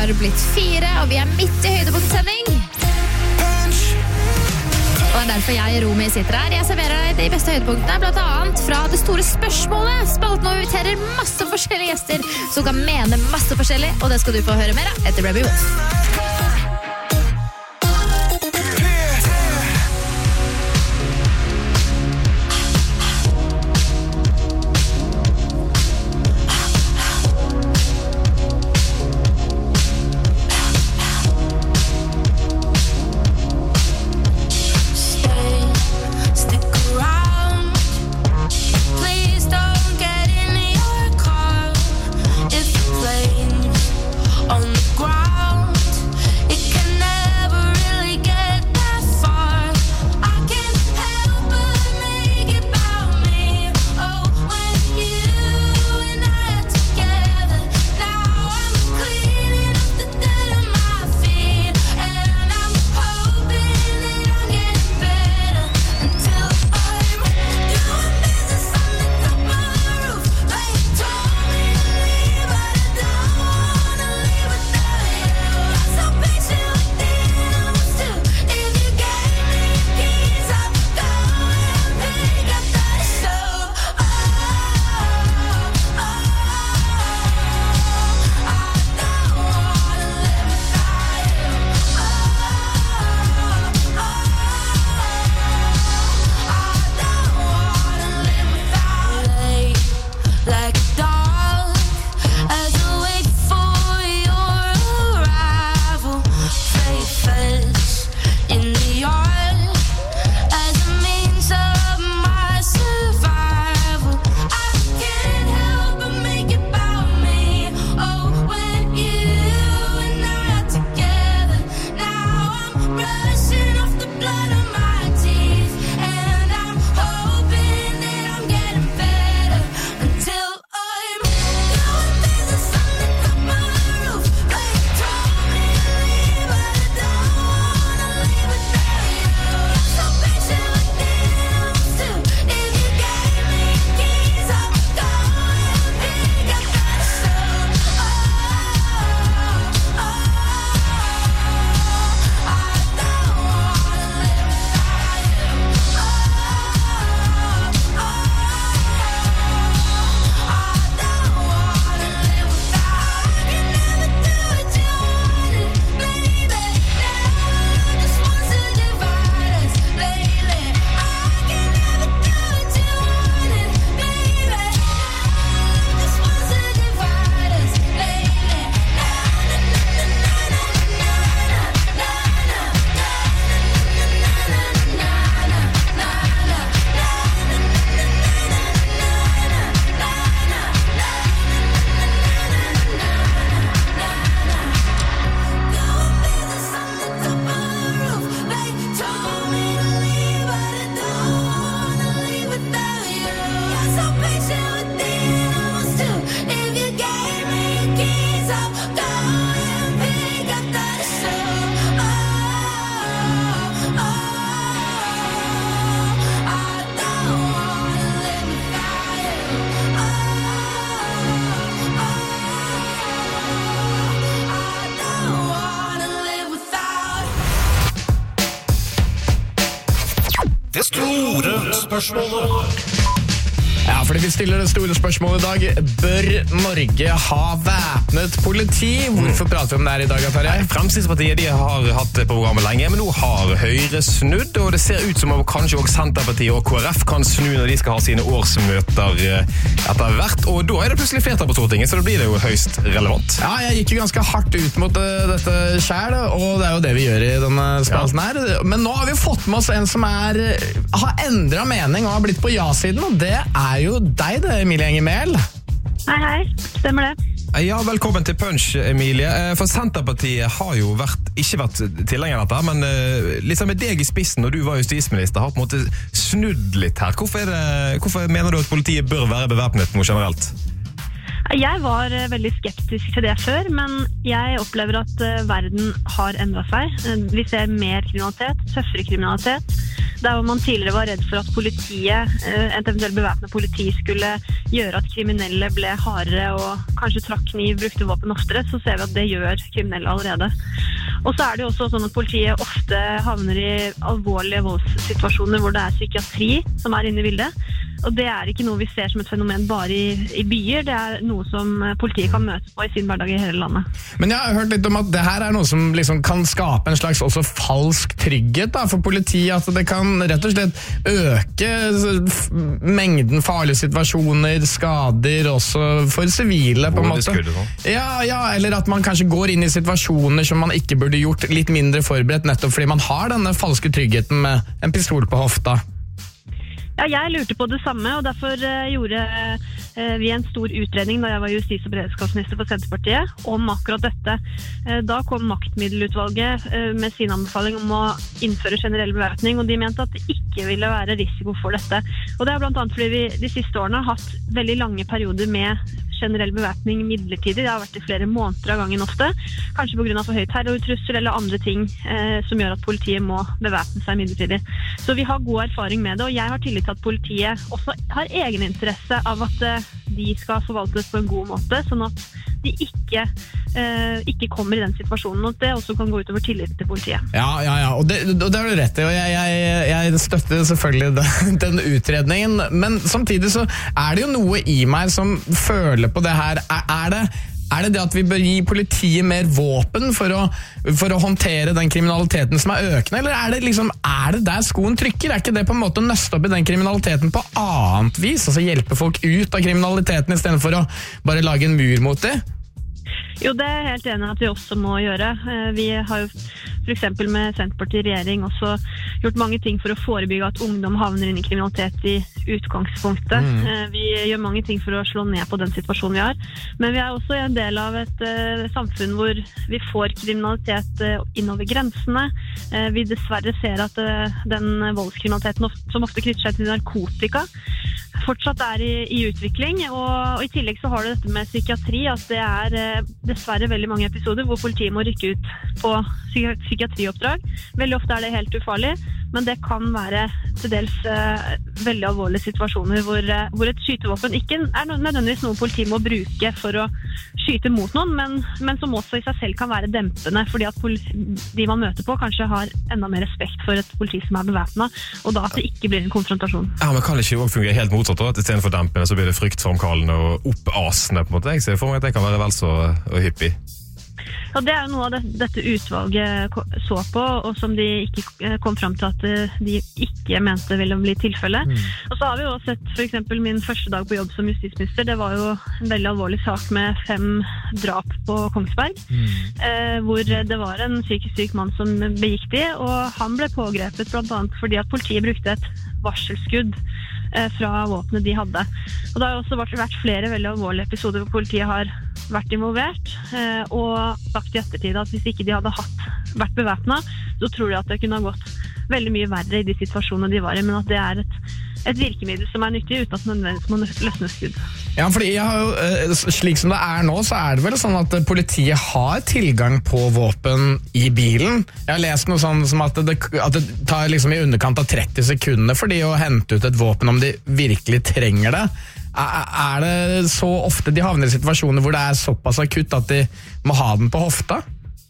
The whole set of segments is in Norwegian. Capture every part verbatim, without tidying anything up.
har blitt fire, og vi er midt i høydepunktsending. Og det er derfor jeg og Romy sitter her. Jeg serverer deg de beste høydepunktene, blant annet fra det store spørsmålet. Spalten og inviterer masse forskjellige gjester som kan mene masse forskjellig, og det skal du få høre mer av etter Rebby Wolf. Det store spørsmålet. Ja, fordi vi stiller det store spørsmålet i dag. Bør Norge ha væpnet politi? Hvorfor prater vi om det her i dag, Terje? Fremskrittspartiet de har hatt det på programmet lenge, men nå har Høyre snudd, og det ser ut som om kanskje også Senterpartiet og K R F kan snu når de skal ha sine årsmøter etter hvert, og da er det plutselig flertall på Stortinget, så da blir det jo høyst relevant. Ja, jeg gikk jo ganske hardt ut mot uh, dette selv, og det er jo det vi gjør i denne spalten her. Men nå har vi fått med oss en som er, har endret mening og har blitt på ja-siden, og det er jo deg det, Emilie Enger Mehl. Hei, hei. Stemmer det. Ja, velkommen til Punch, Emilie. For Senterpartiet har jo vært, ikke vært tilhenger av dette, men liksom med deg i spissen, når du var justisminister, har på en måte snudd litt her. Hvorfor, er det, hvorfor mener du at politiet bør være bevæpnet noe generelt? Jeg var veldig skeptisk til det før, men jeg opplever at verden har endret seg. Vi ser mer kriminalitet, tøffere kriminalitet. der hvor man tidligere var redd for at politiet, et eventuelt bevæpnet politi, skulle gjøre at kriminelle ble hardere og kanskje trakk kniv, brukte våpen oftere, så ser vi at det gjør kriminelle allerede. Og så er det jo også sånn at politiet ofte havner i alvorlige voldssituasjoner hvor det er psykiatri som er inne i bildet. Og det er ikke noe vi ser som et fenomen bare i, i byer, det er noe som politiet kan møte på i sin hverdag i hele landet. Men jeg har hørt litt om at det her er noe som liksom kan skape en slags også falsk trygghet da, for politiet, at det kan rett og slett øke mengden farlige situasjoner, skader også for sivile på en måte. Ja, ja, eller at man kanskje går inn i situasjoner som man ikke burde gjort litt mindre forberedt, nettopp fordi man har denne falske tryggheten med en pistol på hofta. Ja, jeg lurte på det samme, og derfor uh, gjorde uh, vi en stor utredning da jeg var justis- og beredskapsminister for Senterpartiet om akkurat dette. Uh, da kom maktmiddelutvalget uh, med sin anbefaling om å innføre generell bevæpning, og de mente at det ikke ville være risiko for dette. Og det er blant annet fordi vi de siste årene har hatt veldig lange perioder med generell bevæpning midlertidig. Det har vært i flere måneder av gangen ofte, kanskje på grunn av for høy terrortrussel eller andre ting eh, som gjør at politiet må bevæpne seg midlertidig. Så vi har god erfaring med det, og jeg har tillit til at politiet også har egen interesse av at eh, de skal forvaltes på en god måte, sånn at de ikke, eh, ikke kommer i den situasjonen, og det også kan gå utover tillit til politiet. Ja, ja, ja, og det, og det har du rett i, og jeg, jeg, jeg støtter selvfølgelig den, den utredningen, men samtidig så er det jo noe i meg som føler på det her. Er, er det Er det det at vi bør gi politiet mer våpen for å, for å håndtere den kriminaliteten som er økende, eller er det, liksom, er det der skoen trykker? Er ikke det på en måte å nøste opp i den kriminaliteten på annet vis? Altså hjelpe folk ut av kriminaliteten i stedet for å bare lage en mur mot det? Jo, det er jeg helt enig at vi også må gjøre. Vi har jo for eksempel med Senterpartiet i regjering også gjort mange ting for å forebygge at ungdom havner inn i kriminalitet i utgangspunktet. Mm. Vi gjør mange ting for å slå ned på den situasjonen vi har. Men vi er også en del av et uh, samfunn hvor vi får kriminalitet uh, innover grensene. Uh, vi dessverre ser at uh, den voldskriminaliteten of- som ofte knytter seg til narkotika fortsatt er i, i utvikling, og, og i tillegg så har du dette med psykiatri, at det er eh, dessverre veldig mange episoder hvor politiet må rykke ut på psyki- psykiatrioppdrag. Veldig ofte er det helt ufarlig, men det kan være til dels eh, veldig alvorlige situasjoner hvor, eh, hvor et skytevåpen ikke er nødvendigvis noe politiet må bruke for å skyte mot noen, men, men som også i seg selv kan være dempende, fordi at politi- de man møter på kanskje har enda mer respekt for et politi som er bevæpnet, og da at det ikke blir en konfrontasjon. Ja, men kan det ikke også fungere helt motsatt, at i stedet for dempende så blir det fryktfremkallende og oppasende på en måte? Jeg ser for meg at det kan være vel så hyppig. Ja, det er jo noe av det, dette utvalget så på, og som de ikke kom frem til at de ikke mente ville bli tilfelle. Mm. Og så har vi jo sett for eksempel min første dag på jobb som justisminister, det var jo en veldig alvorlig sak med fem drap på Kongsberg, mm. eh, hvor det var en psykisk syk mann som begikk de, og han ble pågrepet blant annet fordi at politiet brukte et varselskudd fra våpenet de hadde. Og det har jo også vært flere veldig alvorlige episoder hvor politiet har vært involvert, og sagt i ettertid at hvis ikke de hadde hatt, vært bevæpnet, så tror de at det kunne ha gått veldig mye verre i de situasjonene de var i, men at det er et, et virkemiddel som er nyttig uten at man nødvendigvis må løsne skudd. Ja, fordi jeg har jo, slik som det er nå, så er det vel sånn at politiet har tilgang på våpen i bilen. Jeg har lest noe sånn som at det, at det tar liksom i underkant av tretti sekunder for de å hente ut et våpen om de virkelig trenger det. Er det så ofte de havner i situasjoner hvor det er såpass akutt at de må ha den på hofta?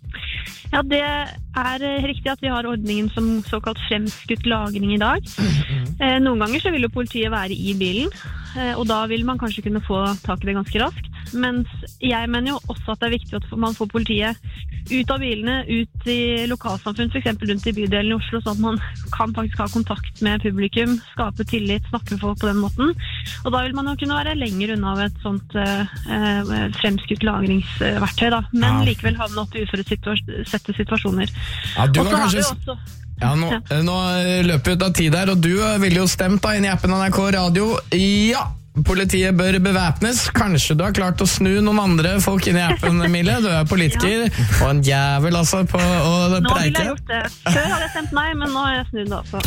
Ja, det er riktig at vi har ordningen som såkalt fremskutt lagring i dag. Eh, noen ganger så vil jo politiet være i bilen, eh, og da vil man kanskje kunne få tak i det ganske raskt. Mens jeg mener jo også at det er viktig at man får politiet ut av bilene, ut i lokalsamfunn, for eksempel rundt i bydelen i Oslo, sånn at man kan faktisk ha kontakt med publikum, skape tillit, snakke med folk på den måten. Og da vil man jo kunne være lenger unna av et sånt eh, fremskutt lagringsverktøy, da. Men ja. Likevel havne opp i uforutsette situasjoner. Ja, du har kanskje... Også... Ja, nå, ja. nå løper vi ut av tid der, og du ville jo stemt da inn i appen N R K Radio. Ja! Politiet bør bevæpnes. Kanskje du har klart å snu noen andre folk inn i appen, Emilie. Du er politiker, ja. Og en jævel altså på å preike. Nå ville jeg gjort det. Før hadde jeg stemt nei, men nå har jeg snudd altså.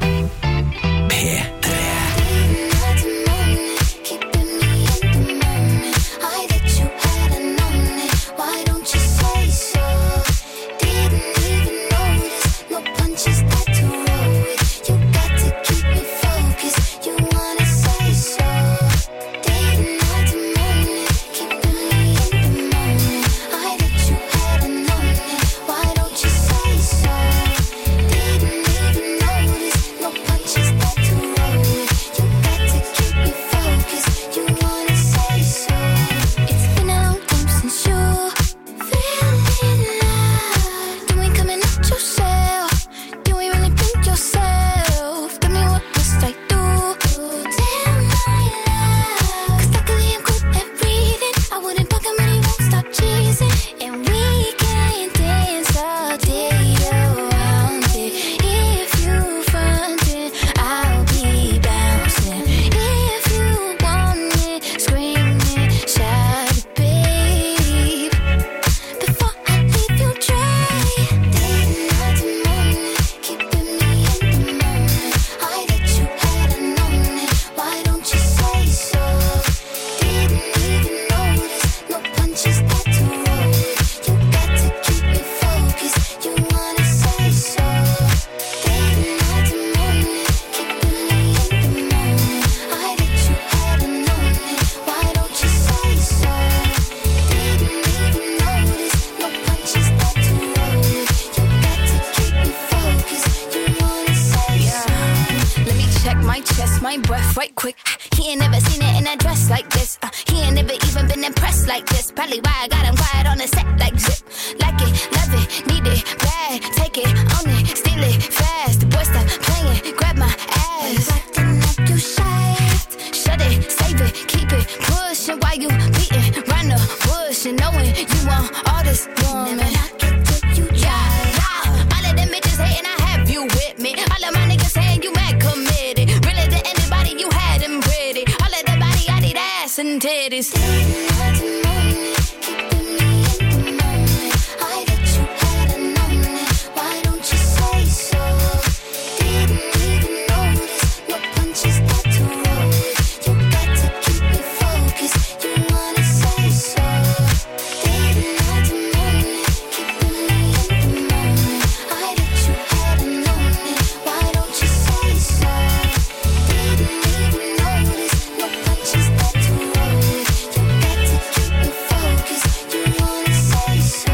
P tre. You He ain't never seen it in a dress like this. Uh, he ain't never even been impressed like this. Probably why I got him quiet on the set like zip. Like it, love it, need it, bad. Take it, own it, steal it, fast. The boy stop playing, grab my ass. You acting like you shy. Shut it, save it, keep it, pushing while you beating round the bush and knowing you want all this woman. Never knock it till you try. Yeah, all of them bitches hating, I have you with me. All of my niggas saying you mad committed. Really to anybody, you had them pretty. All of the body, I need ass and titties. Didn't hurt to moment, keeping me in the moment. I bet you had a moment. Why don't you say so? Didn't even notice your punches that to roll. You got to keep me focused. You wanna say so? Didn't hurt to moment, keeping me in the moment. I bet you had a moment. Why don't you say so? Didn't even notice your punches that to roll. You got to keep me focused. You wanna say so?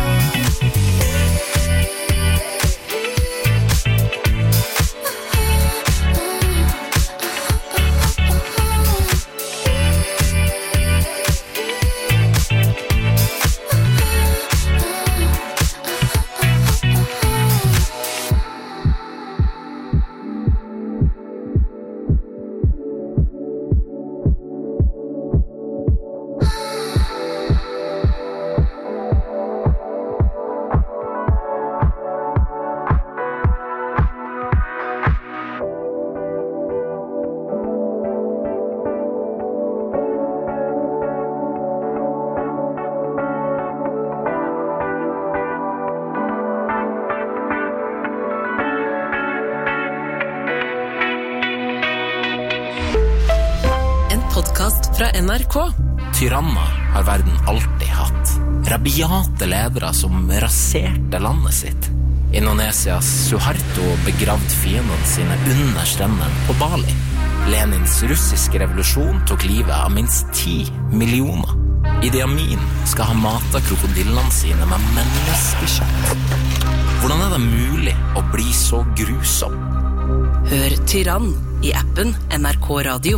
En podcast fra N R K. Tyranner har verden alltid hatt. Rabiate ledere som raserte landet sitt. Indonesias Suharto begravd fiendene sine under strendene på Bali. Lenins russiske revolusjon tok livet av minst ti millioner. Idi Amin skal ha matet krokodillene sine med menneskekjøtt. Hvordan er det mulig å bli så grusom? Hør Tyrann i appen N R K Radio.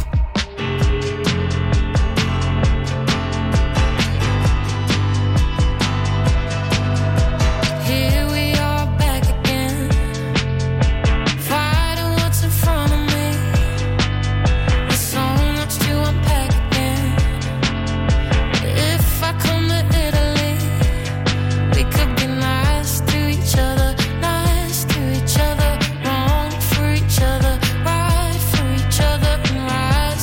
Right for each other and right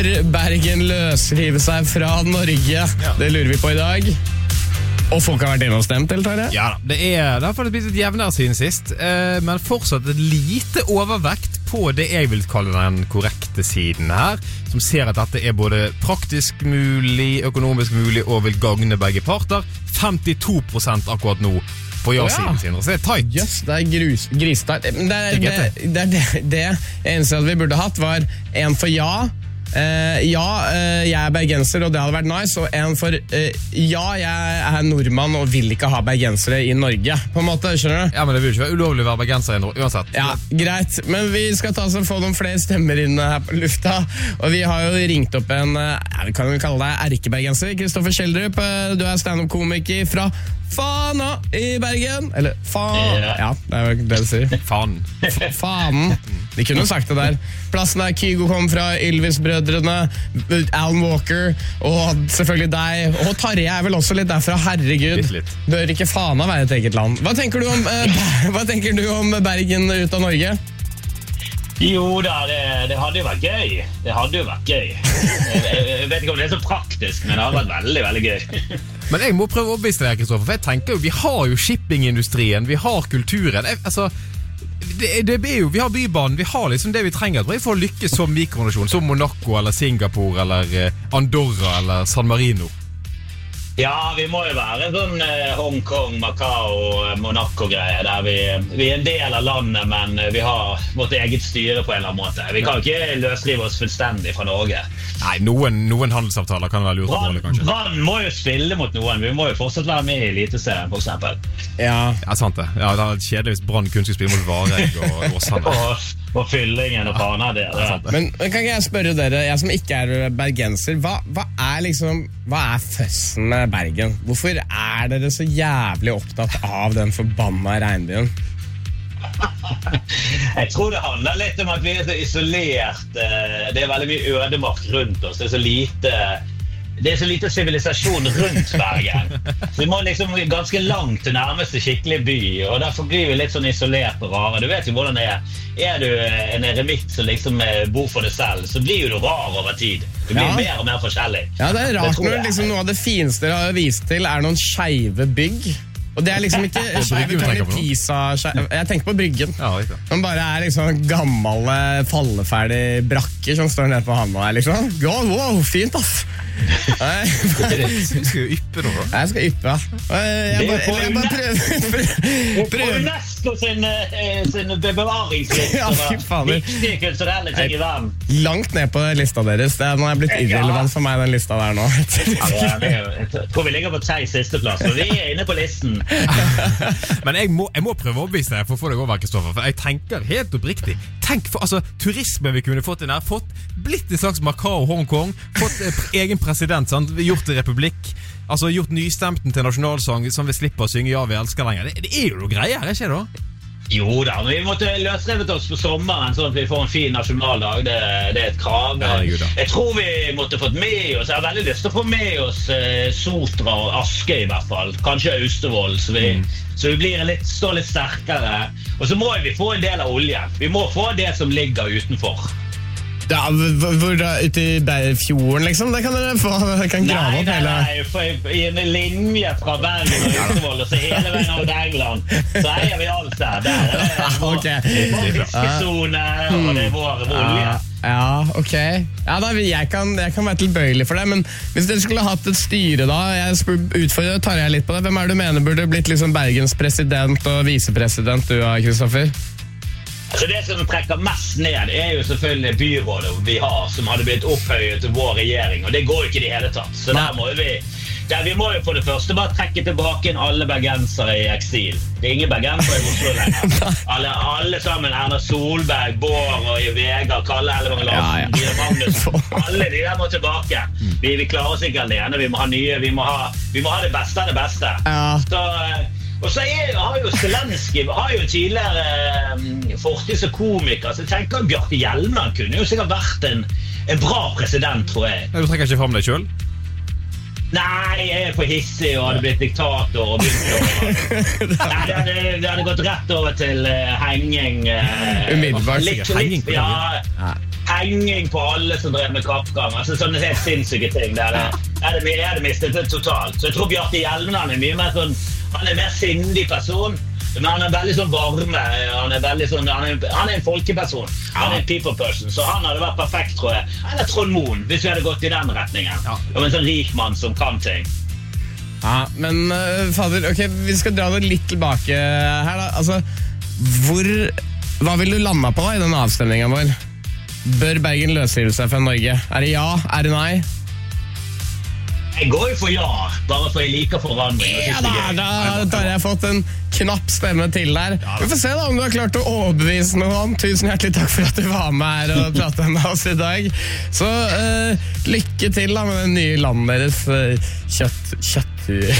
Bør Bergen løsrive seg fra Norge? Det lurer vi på i dag. Og folk har vært inne og stemt, eller tar det? Ja, det er det har faktisk blitt litt jevnere siden sist, eh, men fortsatt et lite overvekt på det jeg vil kalle den korrekte siden her, som ser at dette er både praktisk mulig, økonomisk mulig og vil gagne begge parter. femtito prosent akkurat nå på ja-siden sin, så det er tight. Yes, det er grus, gristart. Det, er, det, det, det, det jeg eneste at vi burde hatt var en for ja. Uh, ja, uh, jeg er bergenser, og det hadde vært nice. Og en for uh, ja, jeg er nordmann og vil ikke ha bergensere i Norge. På en måte, skjønner du? Ja, men det vil ikke være ulovlig å være bergenser i Norge, uansett. Ja, greit. Men vi skal ta oss og få noen flere stemmer inn her på lufta. Og vi har jo ringt opp en, ja, vi kan jo kalle deg erkebergenser, Kristoffer Kjeldrup. Du er stand-up-komiker fra Fana i Bergen. Eller faen. Ja, det er jo det du sier. Faen. Faen. De kunne jo sagt det der. Plassen der Kygo kom fra, Ylvis-brødrene, Alan Walker, og selvfølgelig deg. Og Tarjei er vel også litt derfra, herregud. Litt, litt. Bør ikke Fana være et eget land? Hva tenker du om, eh, hva tenker du om Bergen ut av Norge? Jo da, det, det hadde jo vært gøy. Det hadde jo vært gøy. Jeg, jeg vet ikke om det er så praktisk, men det hadde vært veldig, veldig gøy. Men jeg må prøve å overbevise deg, Kristoffer, for jeg tenker jo, vi har jo shippingindustrien, vi har kulturen. Jeg, altså, det, det er jo, vi har bybanen, vi har liksom det vi trenger for å lykkes som mikronasjon, som Monaco eller Singapore eller Andorra eller San Marino. Ja, vi må jo være sånn eh, Hongkong, Macau, Monaco-greier, der vi, vi er en del av landet, men vi har vårt eget styre på en eller annen måte. Vi kan jo ikke løsrive oss fullstendig fra Norge. Nei, noen, noen handelsavtaler kan være lurt å måle, kanskje. Brann må jo spille mot noen, vi må jo fortsatt være med i Eliteserien, for eksempel. Ja, ja sant det. Ja, det er kjedelig hvis Brann kun skal spille mot Vareg og Åsane. og, og Fyllingen og Fana der. Ja. Men, men kan ikke jeg spørre dere, jeg som ikke er bergenser, hva, hva er liksom, hva er føssen med Bergen? Hvorfor er dere så jævlig opptatt av den forbanna regnbyen? Jeg tror det handler litt om at vi er så isolert. Det er veldig mye ødemark rundt oss. Det er så lite Det er så lite sivilisasjon rundt Bergen. Så vi må liksom ganske langt til nærmeste skikkelig by, og derfor blir vi litt sånn isolert og rare. Du vet jo hvordan det er. Er du en eremitt som liksom bor for deg selv, så blir jo du rar over tid. Du blir ja. mer og mer forskjellig. Ja, det er rart når liksom noe av det fineste dere har vist til er noen skeive bygg. Og det er liksom ikke skeive tårn i Pisa. Jeg tenker på Bryggen. Ja, som bare er liksom gamle, falleferdige brakker som står nede på handa her, liksom. Wow, wow, fint, ass! Du skal jo yppe nå, da. Jeg skal yppe, ja. Jeg bare, jeg bare prøver. Prøv UNESCO sin, sin bevaringsliste. Ja, fy fader. Viktige kulturelle ting i verden. Langt ned på lista deres. Det er, nå er blitt irrelevant for meg, den lista der nå. Ja, jeg tror vi ligger på tre siste plass, og vi er inne på listen. Men jeg må, jeg må prøve å overbevise deg for å få deg over, Kristoffer, for jeg tenker helt oppriktig. Tenk for, altså, turismen vi kunne fått inn her, fått blitt en slags Macau, Hongkong, fått eh, egen president, sant? Gjort det republikk, altså gjort nystemten til nasjonalsang som vi slipper å synge Ja, vi elsker lenger. Det, det er jo noe greier, er ikke det da? Jo da, men vi måtte løsrevet oss på sommeren sånn at vi får en fin nasjonaldag. Det, det er et krav. Ja, jeg tror vi måtte fått med oss, jeg har veldig lyst til å få med oss eh, Sotra og Aske i hvert fall. Kanskje Austevoll, så vi, mm. så vi blir litt, står litt sterkere. Og så må vi få en del av oljen. Vi må få det som ligger utenfor. Ja, hvor da, ute i fjorden liksom, det kan dere få, dere kan grave opp hele. Nei, nei, for i en linje fra Bergen og Austevoll, og så hele veien over til England, så eier vi alt der. Der er det vår, okay. vår fiskesone, og det er vår olje. Ja, ok. Ja, da, jeg, kan, jeg kan være tilbøyelig for det, men hvis dere skulle hatt et styre da, jeg utfordrer, tar jeg litt på det, hvem er det du mener burde blitt liksom Bergens president og visepresident du, Kristoffer? Altså det som trekker mest ned er jo selvfølgelig byrådet vi har, som hadde blitt opphøyet til vår regjering, og det går jo ikke i det hele tatt. Så der må vi, der vi må jo på det første bare trekke tilbake inn alle bergensere i eksil. Det er ingen bergensere i Oslo lenger. Alle, alle sammen, Erna Solberg, Bård og Vegard, Kalle Ellevang Larsen, ja, ja. Magnus, alle de der må tilbake. Vi, vi klarer oss ikke alene, vi må ha nye, vi må ha, vi må ha det beste av det beste. Ja. Så... Og så er, har jo Zelensky har jo tidligere eh, fortid som komiker, så jeg tenker at Bjarte Hjelmeland kunne jo sikkert vært en, en bra president, tror jeg. Du trekker ikke frem deg selv? Nei, jeg er for hissig og hadde blitt diktator og begynt å... Nei, det hadde, det hadde gått rett over til uh, henging. Uh, Umiddelbart. Litt, litt, ja, henging på alle som drev med kappgang. Altså sånne helt sinnssyke ting. Der det, er det, er det mistet det totalt. Så jeg tror Bjarte Hjelmen han er mye mer sånn, han er mer sindig person, men han er veldig sånn varme, han er veldig sånn, han er, han er en folkeperson, han er en people person, så han hadde vært perfekt, tror jeg. Eller Trond Moen, hvis vi hadde gått i den retningen. Ja. Og en sånn rik mann som kan ting. Ja, men uh, fader, ok, vi skal dra det litt tilbake her da. Altså, hvor, hva vil du lande på da i denne avstemningen vår? Bør Bergen løsrive seg fra Norge? Er det ja? Er det nei? Jeg går jo for ja, bare for jeg liker forandring. Ja da, da, da har jeg fått en knapp stemme til der. Vi får se da om du har klart å overbevise noen. Tusen hjertelig takk for at du var med her og pratet med oss i dag. Så uh, lykke til da med det nye landet deres uh, kjøtt, kjøtt.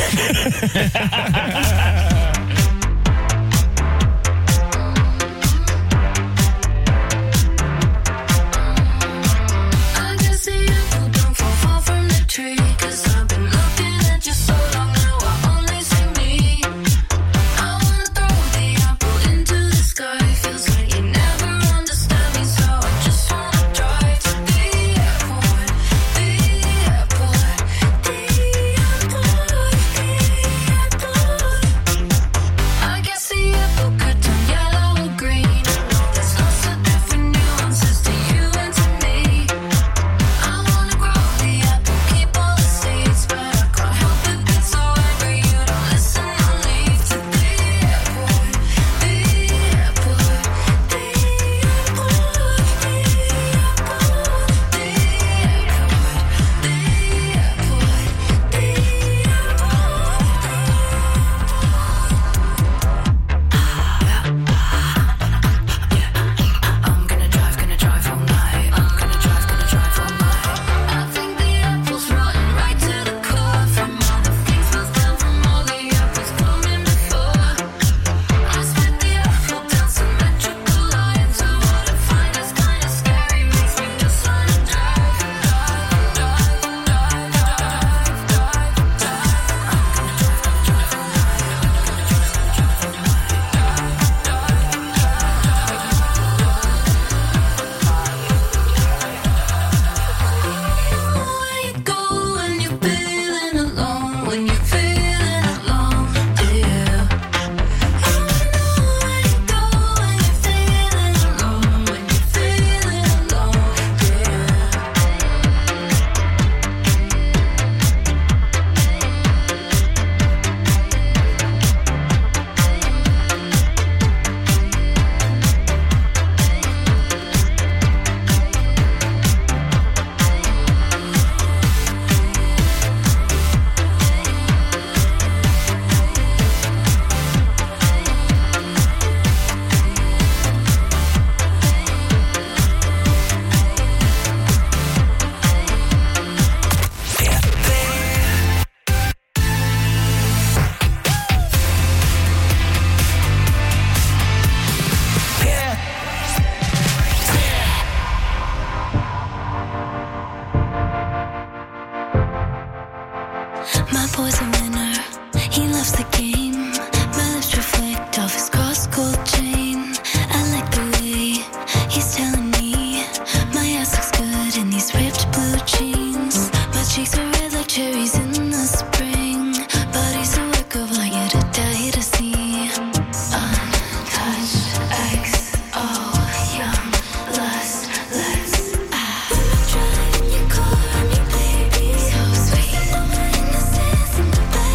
Bye.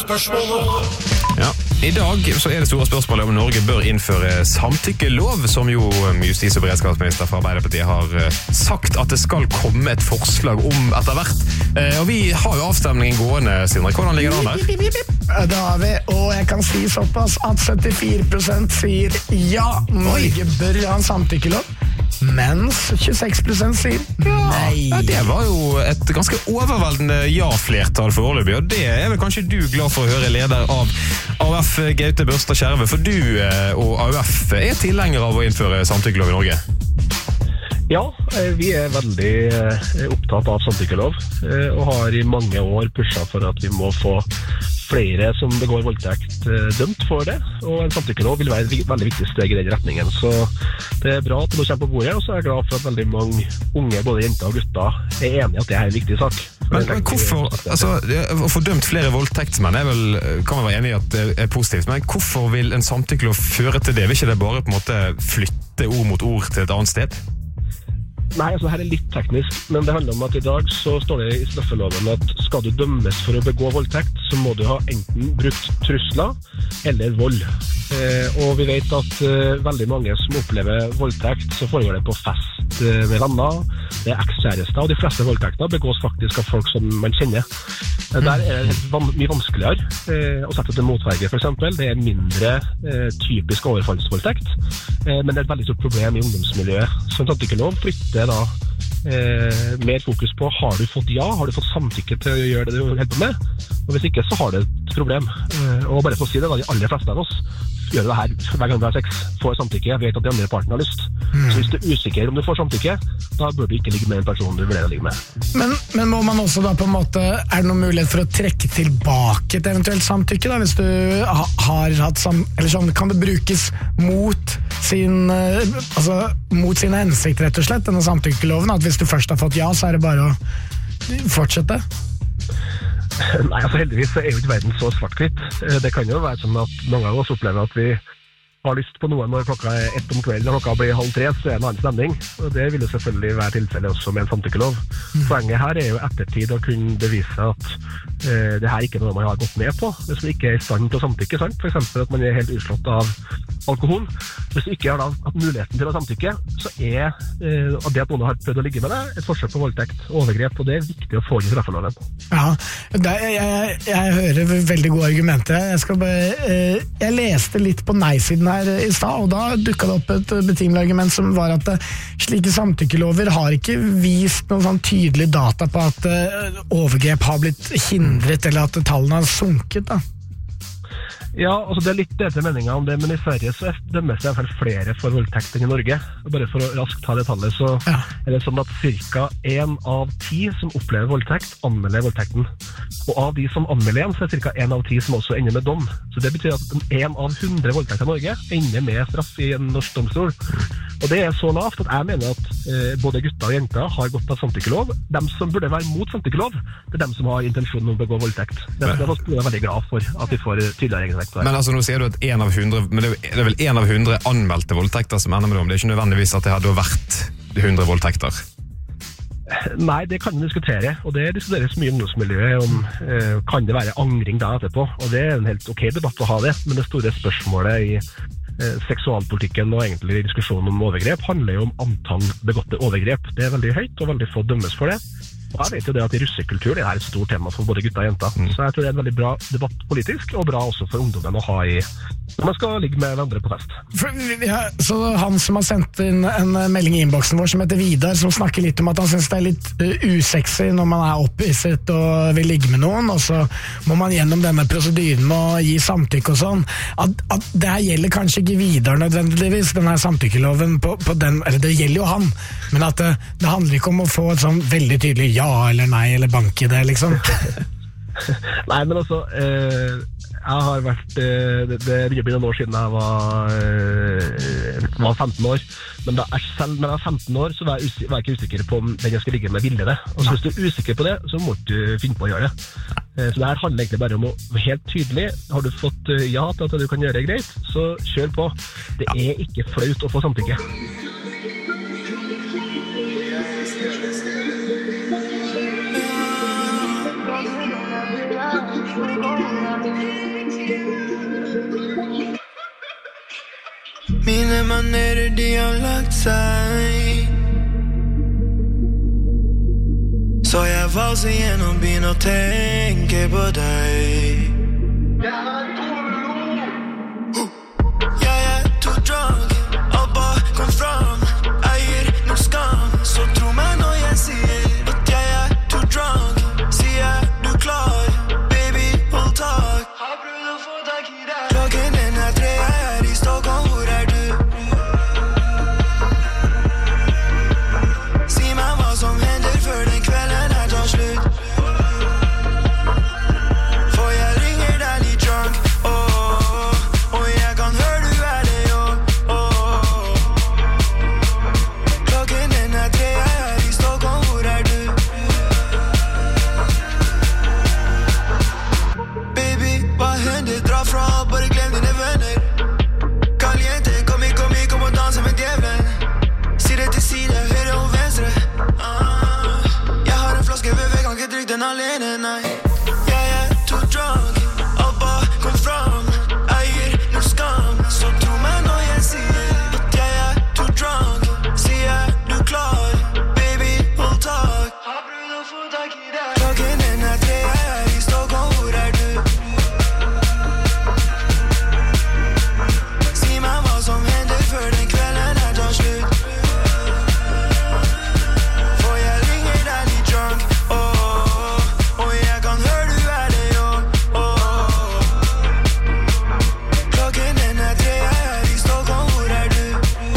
spørsmålet. Ja. I dag så er det store spørsmålet om Norge bør innføre samtykkelov, som jo justis- og beredskapsminister fra Arbeiderpartiet har sagt at det skal komme et forslag om etter hvert. Og vi har jo avstemningen gående, Sindre. Hvordan ligger det an der? Det har vi, og jeg kan si såpass at syttifire prosent sier ja, Norge bør ha en samtykkelov, mens tjueseks prosent sier nei. Ja, det var jo et ganske overveldende ja-flertall for foreløpig, og det er vel kanskje du glad for å høre, leder av A U F, Gaute Børstad Skjerve, for du og A U F er tilhenger av å innføre samtykkelov i Norge. Ja, vi er veldig opptatt av samtykkelov, og har i mange år pushet for at vi må få flere som begår voldtekt dømt for det, og en samtykkelov vil være et veldig viktig steg i den retningen. Så det er bra at det nå kommer på bordet, og så er jeg glad for at veldig mange unge, både jenter og gutter, er enige at det er en viktig sak. Men, men hvorfor, altså, å få dømt flere voldtektsmenn er vel, kan man være enig i at det er positivt, men hvorfor vil en samtykkelov føre til det? Vil ikke det bare på en måte flytte ord mot ord til et annet sted? Nei, altså her er litt teknisk, men det handler om at i dag så står det i straffeloven at skal du dømmes for å begå voldtekt, så må du ha enten brukt trusler eller vold. Eh, og vi vet at eh, veldig mange som opplever voldtekt, så foregår det på fest eh, med venner, det er ekskjærester, og de fleste voldtekter begås faktisk av folk som man kjenner. Eh, der er det helt van mye vanskeligere eh, å sette til motverge, for eksempel. Det er mindre eh, typisk overfallsvoldtekt, eh, men det er et veldig stort problem i ungdomsmiljøet. Så en samtykkelov flytter da eh, mer fokus på har du fått ja, har du fått samtykke til å gjøre det du holder på med, og hvis ikke så har du et problem. Eh, og bare for å si det, da, de aller fleste av oss gjør det her hver gang du har sex, får samtykke, vet at de andre parten har lyst. Mm. Så hvis du er usikker om du får samtykke, da bør du ikke ligge med en person du vurderer å ligge med. Men, men må man også da på en måte, er det noen mulighet for å trekke tilbake et eventuelt samtykke da, hvis du ha, har hatt sam, eller sånn, kan det brukes mot sin, altså mot sin hensikt rett og slett, denne samtykkeloven, at hvis du først har fått ja, så er det bare å fortsette? Nei, altså heldigvis er jo ikke verden så svart-hvitt. Det kan jo være sånn at mange av oss opplever at vi har lyst på noe når klokka er ett om kvelden og klokka blir halv tre, så er det en annen stemning. Og det vil jo selvfølgelig være tilfelle også med en samtykkelov. Mm. Poenget her er jo ettertid å kunne bevise at eh, det her ikke er noe man har gått med på. Hvis man ikke er i stand til å samtykke, sant? For eksempel at man er helt utslått av alkohol. Hvis du ikke har da hatt muligheten til å samtykke, så er eh, det at noen har prøvd å ligge med deg, et forsøk på voldtekt, overgrep, og det er viktig å få i straffeloven. Ja, det, jeg, jeg hører veldig gode argumenter. Jeg, skal bare, eh, jeg leste litt på nei-siden her i stad, og da dukket det opp et betimelig argument som var at uh, slike samtykkelover har ikke vist noen sånn tydelig data på at uh, overgrep har blitt hindret, eller at tallene har sunket da. Ja, altså det er litt delte meninger om det, men i Sverige så dømmes det i hvert fall flere for voldtekt enn i Norge. Bare for å raskt ta det tallet, så ja. Er det sånn at cirka en av ti som opplever voldtekt, anmelder voldtekten. Og av de som anmelder en, så er det cirka en av ti som også ender med dom. Så det betyr at en av hundre voldtekter i Norge ender med straff i en norsk domstol. Og det er så lavt at jeg mener at eh, både gutter og jenter har godt av samtykkelov. De som burde være mot samtykkelov, det er de som har intensjonen om å begå voldtekt. Det er jeg veldig glad for at vi får tydeligere regelverk på det. Men altså, nå sier du at en av hundre, men det er vel en av hundre anmeldte voldtekter som ender med dom. Det er ikke nødvendigvis at det hadde vært hundre voldtekter. Nei, det kan vi diskutere, og det diskuteres mye i ungdomsmiljøet om eh, kan det være angring da etterpå, og det er en helt ok debatt å ha det, men det store spørsmålet i eh, seksualpolitikken og egentlig diskusjonen om overgrep handler jo om antall begåtte overgrep. Det er veldig høyt, og veldig få dømmes for det. Og jeg vet jo det at i russekultur det er et stort tema for både gutter og jenter, mm. så jeg tror det er en veldig bra debatt politisk, og bra også for ungdommen å ha i når man skal ligge med hverandre på fest. For, ja, så han som har sendt inn en melding i inboxen vår som heter Vidar, som snakker litt om at han synes det er litt uh, usexy når man er opphisset og vil ligge med noen, og så må man gjennom denne prosedyren og gi samtykke og sånn, at, at det her gjelder kanskje ikke Vidar nødvendigvis, denne samtykkeloven på, på den, eller det gjelder jo han, men at det, det handler ikke om å få et sånn veldig tydelig ja eller nei eller bank i det, liksom. Nei, men altså eh, jeg har vært eh, det, det begynner noen år siden jeg var, eh, var femten år, men da jeg selv når jeg var femten år så var jeg, usikker, var jeg ikke usikker på om den jeg skulle ligge med ville det, og så hvis du er usikker på det så må du finne på å gjøre det. eh, så det her handler egentlig bare om å være helt tydelig. Har du fått eh, ja til at du kan gjøre det greit, så kjør på. Det er ikke flaut å få samtykke. Mine manerer de har lagt seg, så jeg valser gjennom byen og tenker på deg. Jeg er too drunk, alt bare kom fram. Eier noe skam, så tro meg når jeg sier at jeg er too drunk. Sier du klar, baby, hold tak. Har prøvd å få tak i deg. Klokken den er tre, jeg er i Stockholm, hvor er du? Si meg hva som hender før den kvelden her tar slutt. For jeg ringer deg litt drunk, oh, oh, oh, og jeg kan høre du er det, oh, oh. Klokken den er tre, jeg er i Stockholm, hvor er du? Baby, hva hender? Dra fra, bare glem dine venner. Caliente, kom i, kom i, kom og danse med djevelen. Side til side, høyre og venstre. ah. Jeg har en flaske ved vei, kan ikke drikke den alene, nei. Jeg er too drunk, alt bare kom fram. Eier noe skam, så tro meg når jeg sier at jeg er too drunk. Sier du klar, baby, hold tak. Har prøvd å få tak i deg. Klokken den er tre, jeg er i Stockholm, hvor er du? Si meg hva som hender før den kvelden her tar slutt. For jeg ringer deg litt drunk, oh, oh, oh, og jeg kan høre du er det, oh, oh. Klokken den er tre, jeg er i Stockholm, hvor er du?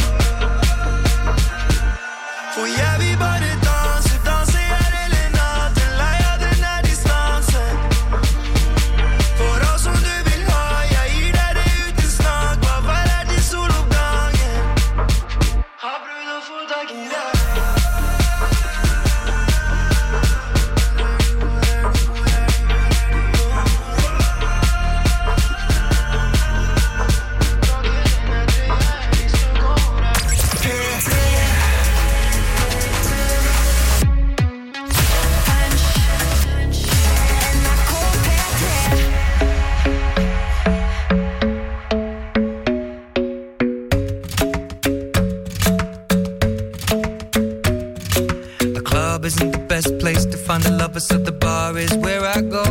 For jeg vil bare danse, danse her hele natten. Lei av den her distansen. For alt som du vil ha, jeg gir deg det uten snakk. Bare vær her til soloppgangen. Har prøvd å få tak i deg. The club isn't the best place to find a lover, so the bar is where I go.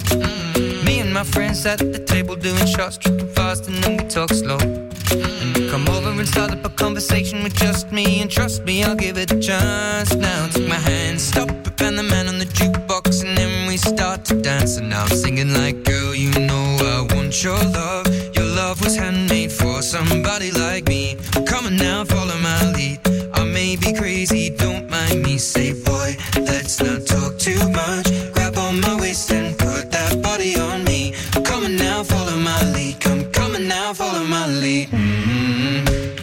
Mm. Me and my friends at the table doing shots, tripping fast, and then we talk slow. And we come over and start up a conversation with just me, and trust me, I'll give it a chance. Now take my hand, stop it, and the man on the jukebox, and then we start to dance. And now I'm singing like, girl, you know I want your love. Your love was handmade for somebody like me. Come on now, follow my lead. I may be crazy, don't mind me. Say, boy, let's not talk too much. Grab on my waist and put that body on me. Come on now, follow my lead. Come, come on now, follow my lead. Mm-hmm.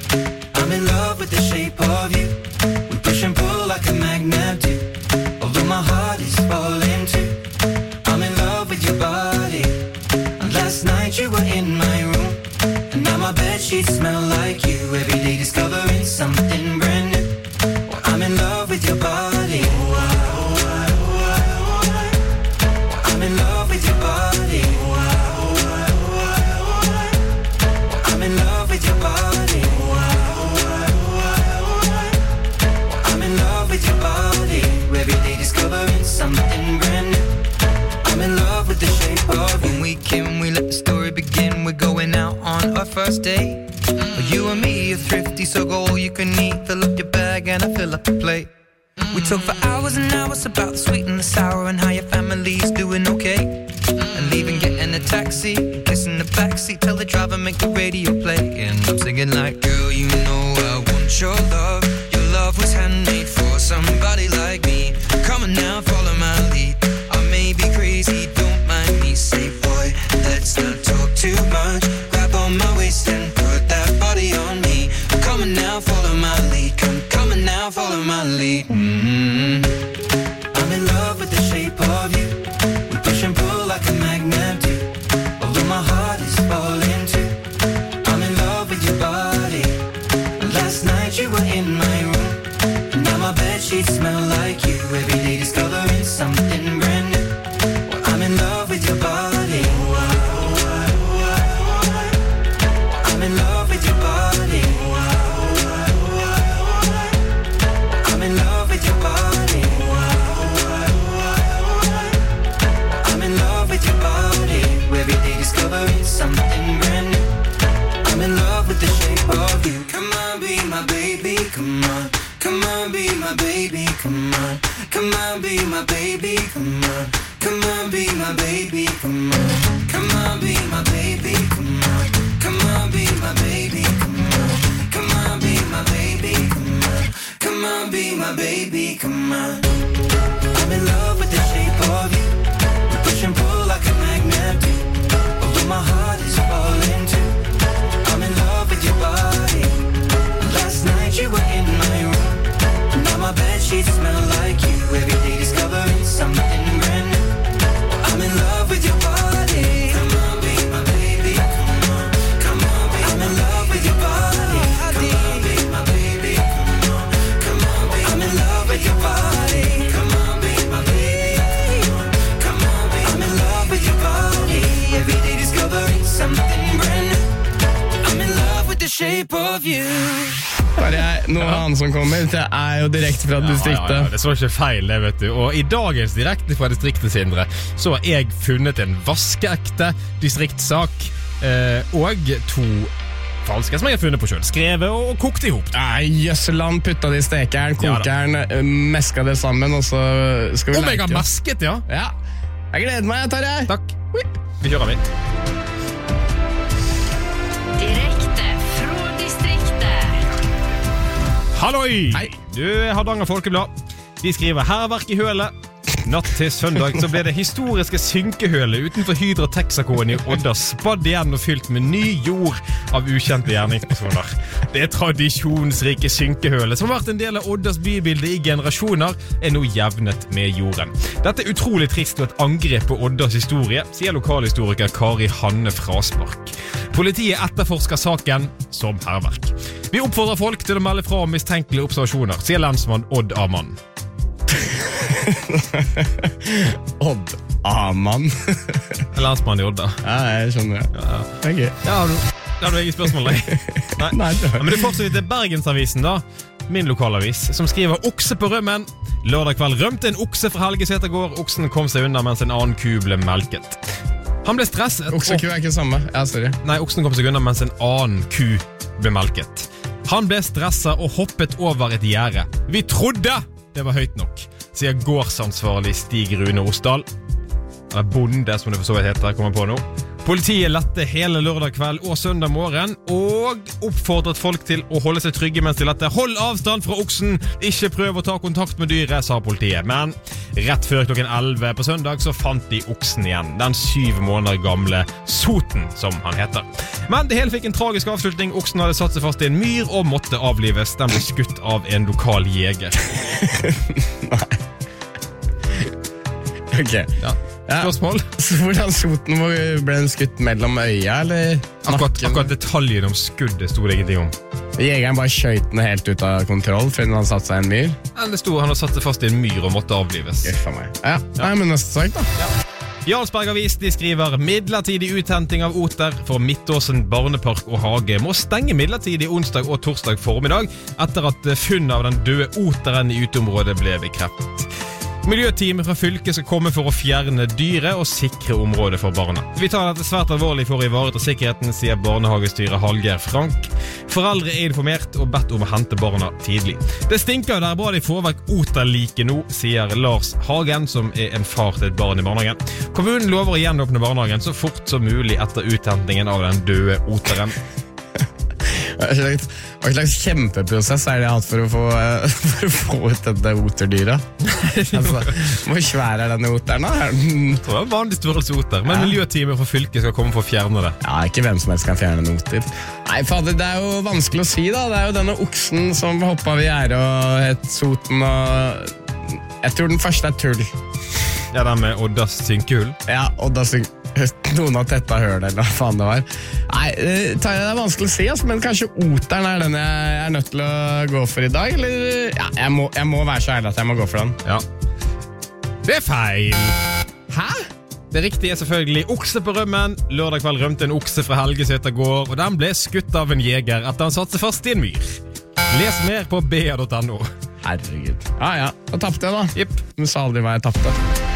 I'm in love with the shape of you. We push and pull like a magnet do. Although my heart is falling too. I'm in love with your body. And last night you were in my room, and now my bedsheets smell like you. Every day discovering something brand new. Well, I'm in love with your body. Oh, I, oh, I, oh, I, oh, I. Well, I'm in love with your body. Oh, I, oh, I, oh, I, oh, I. Well, I'm in love with your body. Oh, I, oh, I, oh, I, oh, I. Well, I'm in love with your body. Every day discovering something brand new. I'm in love with the shape of you. When we came, we let the story begin. We're going out on our first date. But you and me are thrifty, so go all you can eat. Fill up your bag and I fill up the plate. We talk for hours and hours about the sweet and the sour, and how your family's doing okay. And leaving, getting a taxi, kissing the backseat, tell the driver make the radio play. And I'm singing like, girl, you know I want your love. Your love was handmade for somebody like me. Come on now, follow my lead. I may be crazy, don't mind me. Say, boy, let's not talk too much. Grab on my waist and put that body on me. Come on now, follow my lead. Come, come on now, follow my lead. Mm-hmm. I'm in love with the shape of you. We push and pull like a magnet do. Although my heart is falling too. I'm in love with your body. Last night you were in my shape of you. Bare jeg, noe ja. annet som kommer, det er jo direkte fra distriktet. Ja, ja, ja, det så ikke feil det, vet du. Og i dagens direkte fra distriktet, Sindre, så har jeg funnet en vaskeekte distriktssak eh, og to falske som jeg har funnet på selv. Skrevet og kokt ihop. Nei, jøsseland, putta det i stekeren, kokeren, ja, meska det sammen, og så skal vi Om leke. jeg har mesket, ja. Ja. Jeg gleder meg, Tarjei. Takk. Vi kjører vi. Direkte fra distriktet. Halloi! Hei. Du er Hardanger Folkeblad. De skriver herverk i hølet. Natt til søndag så ble det historiske synkehølet utenfor Hydra Texacoen i Odda spadd igjen og fylt med ny jord av ukjente gjerningspersoner. Det tradisjonsrike synkehølet, som har vært en del av Oddas bybilde i generasjoner, er nå jevnet med jorden. Dette er utrolig trist og et angrep på Oddas historie, sier lokalhistoriker Kari Hanne Fraspark. Politiet etterforsker saken som herverk. Vi oppfordrer folk til å melde fra om mistenkelige observasjoner, sier lensmann Odd Amann. Odd Amann. Lensmann i Odda. Ja, jeg skjønner det. Ja, okay. ja du, det har du ingen spørsmål Nei, Nei det ja, men det fortsetter til Bergensavisen da, min lokalavis, som skriver okse på rømmen. Lørdag kveld rømte en okse fra Helgesetergård. Oksen kom seg unna mens en annen ku ble melket. Han ble stresset. Okseku er ikke samme. Ja, sorry. Nei, oksen kom seg unna mens en annen ku ble melket. Han ble stresset og hoppet over et gjerde. Vi trodde det var høyt nok, sier gårdsansvarlig Stig Rune Osdal. Eller bonde, som det for så vidt heter, kommer på nå. Politiet lette hele lørdag kveld og søndag morgen, og oppfordret folk til å holde seg trygge mens de lette. Hold avstand fra oksen, ikke prøv å ta kontakt med dyret, sa politiet. Men rett før klokken elleve på søndag så fant de oksen igjen, den syv måneder gamle Soten, som han heter. Men det hele fikk en tragisk avslutning. Oksen hadde satt seg fast i en myr og måtte avlives. Den ble skutt av en lokal jeger. Nei. Ok. Ja. Spørsmål? Så hvordan Soten ble den skutt mellom øya, eller akkurat, akkurat detaljen om skuddet stod det ingenting om. Jegeren bare skjøt den helt ut av kontroll fordi han satt seg i en myr? Ja, det stod han hadde satt seg fast i en myr og måtte avlives. Gøffa meg. Ja, ja. Nei, men neste sak da. Ja. Jarlsberg Avis, de skriver midlertidig uthenting av oter for Midtåsen barnepark og hage må stenge midlertidig onsdag og torsdag formiddag etter at funnet av den døde oteren i uteområdet ble bekreftet. Miljøteamet fra fylket skal komme for å fjerne dyret og sikre området for barna. Vi tar dette svært alvorlig for å ivareta sikkerheten, sier barnehagestyrer Hallgeir Frank. Foreldre er informert og bedt om å hente barna tidlig. Det stinker der bra de får vekk oterliket nå, sier Lars Hagen, som er en far til et barn i barnehagen. Kommunen lover å gjenåpne barnehagen så fort som mulig etter uthentingen av den døde oteren. Hva slags kjempeprosess er det jeg har hatt for å få, for å få ut dette oterdyret? Altså, hvor svær er denne oteren da? Jeg tror det er en vanlig størrelse oter, men ja. Miljøteamet fra fylket skal komme for å fjerne det. Ja, ikke hvem som helst kan fjerne en oter. Nei, fader, det er jo vanskelig å si da. Det er jo denne oksen som hoppet ved gjerdet og het Soten, og jeg tror den første er tull. Ja, den med Oddas synkehull. Ja, Oddas synkehull. Noen har tetta høl eller hva faen det var. Nei, det er vanskelig å si, altså, men kanskje oteren er den jeg er nødt til å gå for i dag, eller ja, jeg må, jeg må være så ærlig at jeg må gå for den. Ja. Det er feil. Hæ? Det riktige er selvfølgelig okse på rømmen. Lørdag kveld rømte en okse fra Helgesetergård, og den ble skutt av en jeger etter han satt seg fast i en myr. Les mer på b a punktum n o. Herregud. Ja, ja, da tappte jeg da. Jipp. Du sa aldri hva jeg tappte.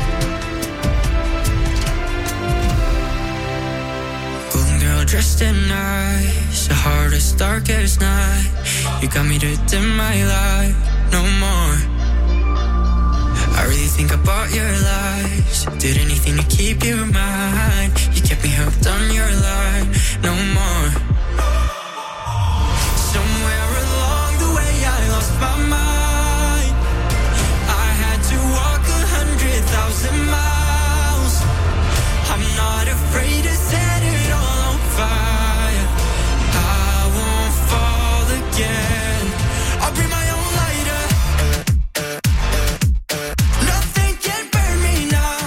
Dressed in nice, the hardest, darkest night. You got me to dim my light, no more. I really think I bought your lies. Did anything to keep you in mind. You kept me hooked on your line, no more. Somewhere along the way I lost my mind. I had to walk a hundred thousand miles. I'm not afraid to set it all on fire. I won't fall again. I'll bring my own lighter. Nothing can burn me now.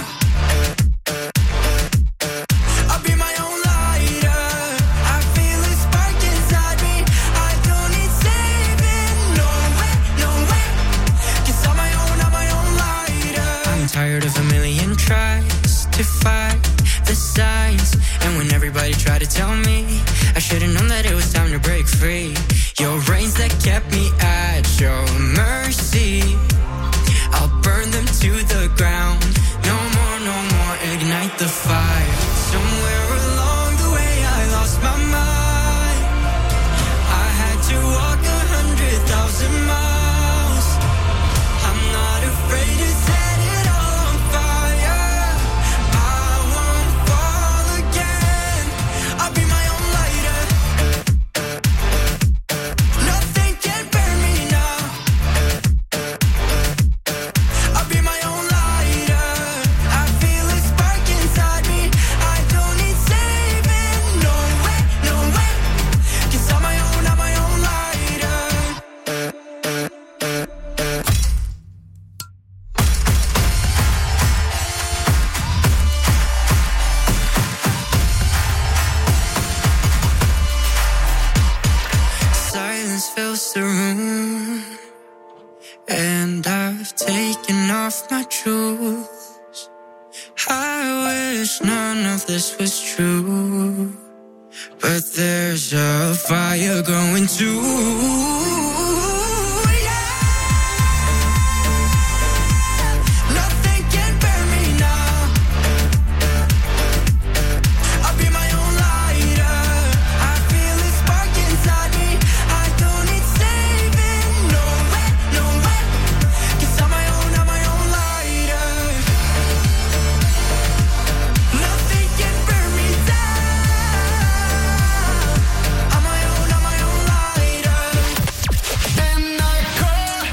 I'll be my own lighter. I feel a spark inside me. I don't need saving. No way, no way. 'Cause I'm my own, I'm my own lighter. I'm tired of a million tries to fight the signs. And when everybody tried to tell me, I should've known that it was time time to break free. Your reins that kept me at your mercy, I'll burn them to the ground. No more, no more, ignite the fire. Somewhere along the way I lost my mind. I had to walk a hundred thousand miles. I'm not afraid to set it all on fire. I won't fall again. I'll be my own lighter. Nothing can burn me now. I'll be my own lighter. I feel a spark inside me. I don't need saving. No way, no way. 'Cause I'm my own, I'm my own lighter. Silence fills the room, and I've taken off my shoes. I wish none of this was true, but there's a fire growing too. Nothing can burn me now. I'll be my own lighter. I feel a spark inside me. I don't need saving. No way, no way. 'Cause I'm my own, I'm my own lighter. Nothing can burn me down. I'm my own, I'm my own lighter. And I can't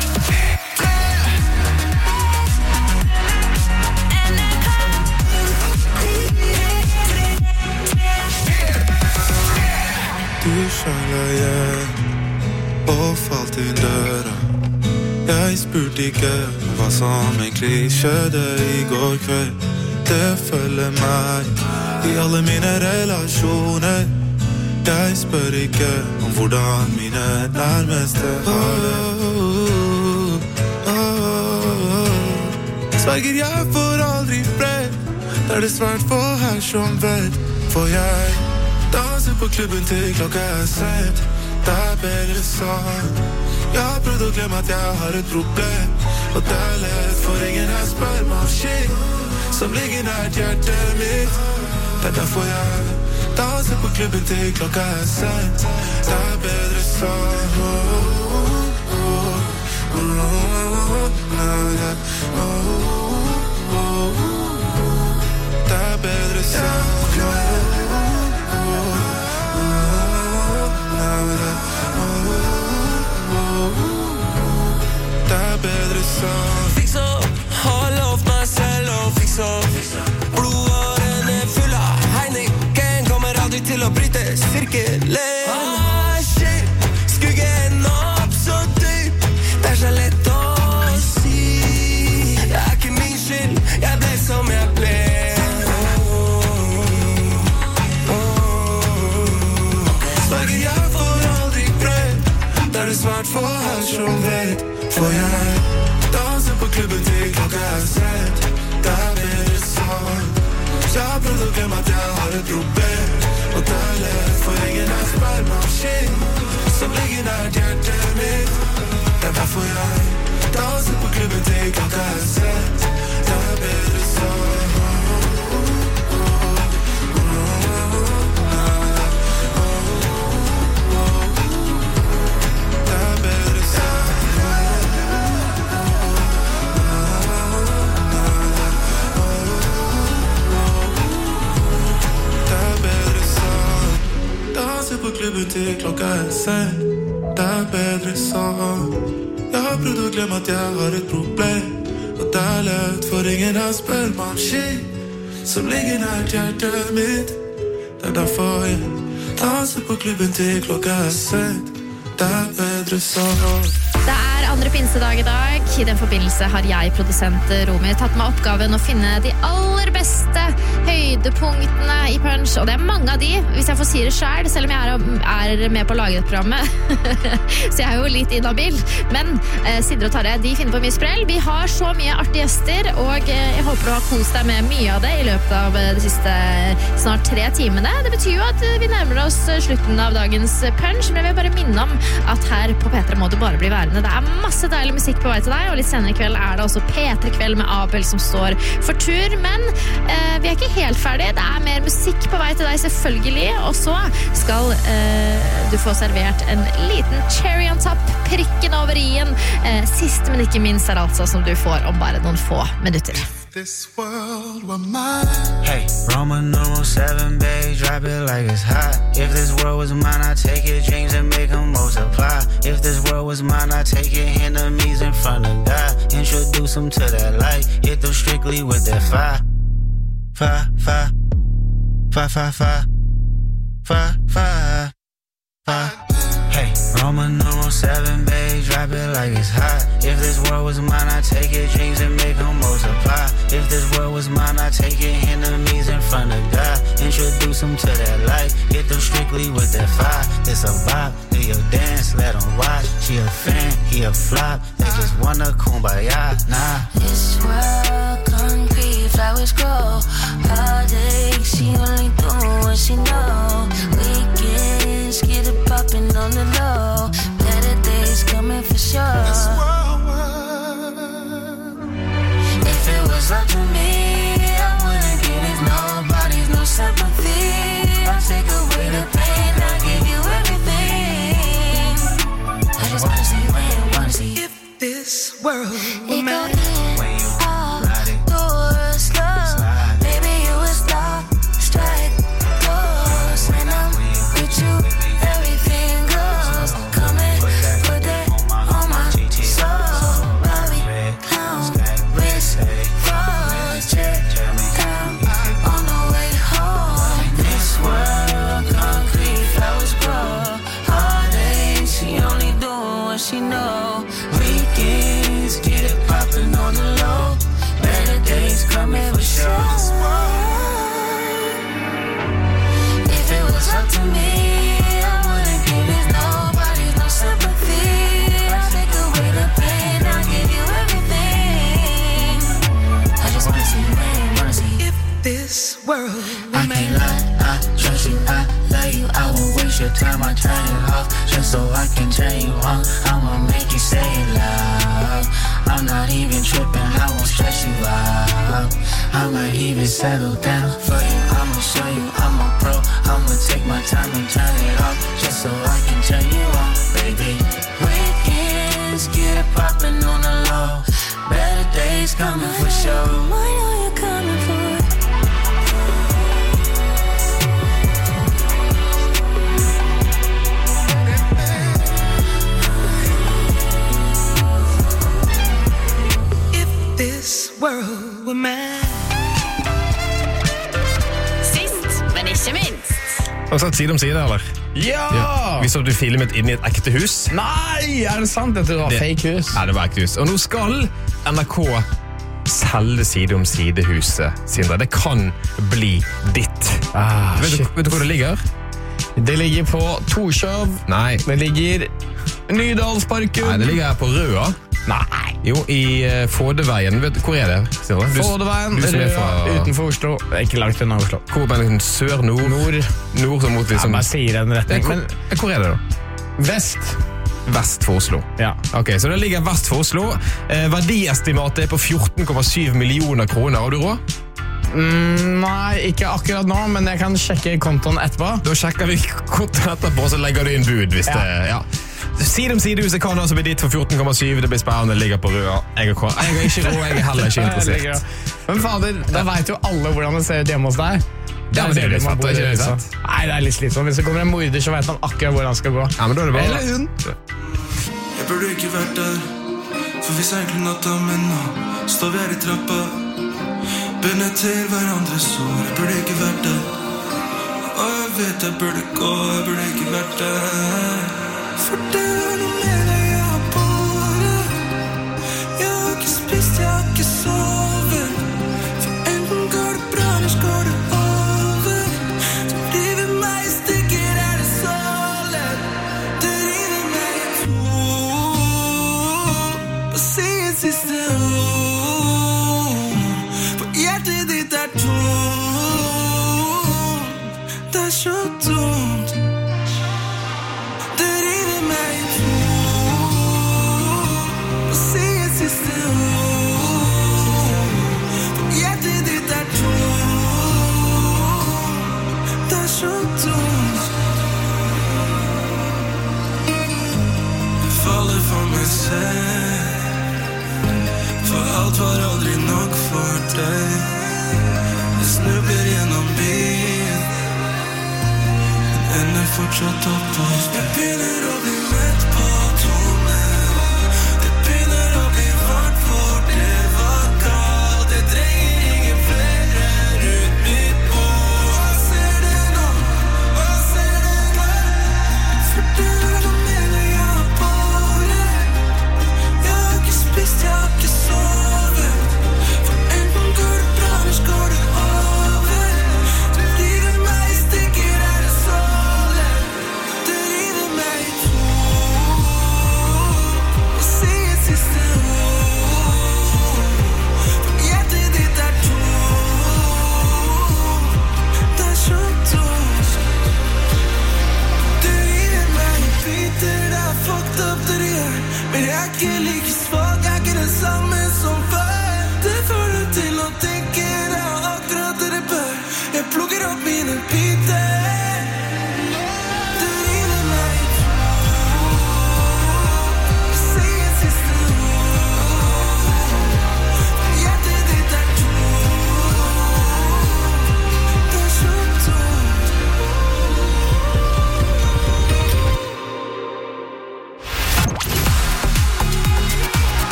Du skjønner jeg og falt inn døra. Jeg spurte ikke hva som egentlig skjedde i går kveld. Det følger meg i alle mine relasjoner. Jeg spør ikke om hvordan mine nærmeste har det. Sverger jeg får aldri fred. Det er det svært for her som vet. For jeg danser på klubben til klokka er sent. Det er bedre sånn. Jeg har prøvd å glemme at jeg har et problem. Og det er lett for ingen her spør meg om shit som ligger nært hjertet mitt. Det er derfor jeg danser på klubben til klokka er sent. Det er bedre sånn. Det er bedre sånn. Det er bedre sånn. Fiks opp, har lovt meg selv å fikse opp. Blodårene fulle av Heineken, kommer aldri til å bryte sirkelen. Ah, shit, skuggen opp så dyp. Det er så lett å si. Det er ikke min skyld, jeg ble som jeg ble. Sverger jeg får aldri fred. Det er det svært for her som vet. For jeg danser på klubben til klokka er sent. Det er bedre sånn. Jeg har prøvd å glemme at jeg har et problem. Og det er lett for ingen her spør meg om shit som ligger nært hjertet mitt. Det er derfor jeg danser på klubben til klokka er sent. Det er bedre sånn. På klubben til klokka er sent. Det er bedre sånn. Jeg har prøvd å glemme at jeg har et problem. Og det er lett for ingen her spør meg om shit som ligger nært hjertet mitt. Det er derfor jeg danser på klubben til klokka er sent. Det er bedre sånn. Det er andre pinsedag i dag. I den forbindelse har jeg, produsent Romy, tatt meg oppgaven å finne de aller beste høydepunktene i Punch, og det er mange av de, hvis jeg får si det selv, selv om jeg er, er med på å lage et program. Så jeg er jo litt inhabil. Men eh, Sindre og Tarjei, de finner på mye sprell. Vi har så mye artige gjester, og eh, jeg håper du har kost deg med mye av det i løpet av de siste snart tre timene. Det betyr jo at vi nærmer oss slutten av dagens Punch, men jeg vil bare minne om at her på P tre må du bare bli værende. Det er masse deilig musikk på vei til deg, og litt senere i kveld er det også P tre-kveld med Abel som står for tur, men eh, vi er ikke helt ferdige. Det er mer musikk på vei til deg, selvfølgelig, og så skal eh, du få servert en liten cherry on top, prikken over i-en. Eh, siste, men ikke minst er altså som du får om bare noen få minutter. This world were mine. Hey, Roman numeral seven, babe, drop it like it's hot. If this world was mine, I'd take your dreams and make them multiply. If this world was mine, I'd take your enemies in front of God. Introduce them to that light, hit them strictly with that fire. Fire, fire, fire, fire, fire, fire, fire, fire. Hey, Roman numeral seven, babe, drop it like it's hot. If this world was mine, I'd take your dreams and make them multiply. If this world was mine, I'd take your enemies in front of God. Introduce them to that light, hit them strictly with that fire. It's a vibe, do your dance, let them watch. She a fan, he a flop, they just wanna kumbaya, nah. This world concrete, flowers grow. Heartache, she only do what she know. Weekends, get it poppin' on the low. Better days coming for sure. This world, if it was up to me, I wouldn't give it nobody's no sympathy. I'll take away the pain, I'll give you everything. I just wanna see, wait, wanna see. if this world were It mine. go in, out, do it slow. Baby, you a star, strike pose. When I'm with you, everything goes. Come and put that on my soul. Bobby, clown, wrist, froze, check down on the way home. This world, concrete, flowers grow. Heartache, she only doing what she know. Weekends, get it poppin' on the low. Better days coming for sure. If it was up to me, I wouldn't give it nobody's no sympathy. I'll take away the pain, I'll give you everything. I just wanna see, man, wanna see. If this world were I mine. can't lie, I trust you, I love you. I won't waste your time, I turn it off just so I can turn you on. I'ma make you say it loud. I'm not even tripping, I won't stress you out. I might even settle down for you. I'ma show you I'm a pro. I'ma take my time and turn it off just so I can turn you on, baby. Weekends, get it poppin' on the low. Better days coming for sure. What are you coming for? This world were mine. Sist, men ikke minst. Og så side om side, eller? Ja! Vi så du filmet inn i et ekte hus. Nei, er det sant? Dette var Det- fake hus. Nei, det var ekte hus. Og nå skal N R K selge side om side-huset, Sindre. Det kan bli ditt. Ah, vet, du, shit. vet du hvor det ligger? Det ligger på Torshov. Nei. Det ligger Nydalsparken. Nei, det ligger her på Røa. Nei. Jo, i uh, Fådeveien. Vet du, hvor er det, Sindre? Du- Fådeveien, du som er Røa, fra- utenfor Oslo. Det er ikke langt unna Oslo. Hvor er det? Sør, nord? Nord. Nord som mot Jeg liksom... bare sier en retning. hvor, Men hvor er det da? vest. Vest for Oslo. Ja. Ok, så det ligger vest for Oslo. Eh, verdiestimatet er på fjorten komma syv millioner kroner. Har du råd? Mm, nei, ikke akkurat nå, men jeg kan sjekke kontoen etterpå. Da sjekker vi kontoen etterpå, så legger du inn bud hvis Ja. det... Ja. Side om sidehuset kan altså bli ditt for fjorten komma syv. Det blir spennende, det ligger på Røa. Jeg har jeg har ikke råd, jeg er heller ikke interessert. Men fader, da vet jo alle hvordan det ser ut hjemme hos deg. Ja, men det er litt man slitsomt, bor i det er ikke huset. sant? Nei, det er litt slitsomt. Hvis det kommer en morder, så vet han akkurat hvor han skal gå. Ja, men da er det bare... Eller hun. Jeg burde ikke vært der, for vi seiler natta, men nå står vi her i trappa. Bundet til hverandres sår. Jeg burde ikke vært der, og jeg vet jeg burde gå. Jeg burde ikke vært der, for det er noe med deg jeg har på. deg. Jeg snubler gjennom byen, men ender fortsatt opp hos deg. Jeg begynner å bli mett på tone. Det begynner å bli varmt, for det var kaldt. Jeg trenger ingen flere rundt mitt bord. Hva ser det nå? Hva ser det nå? For du er det mener jeg har båret. Jeg har ikke spist, jeg har ikke sovet. For enten går det bra, ellers går det over. Du river meg i stykker, er det sålet. Du river meg i to.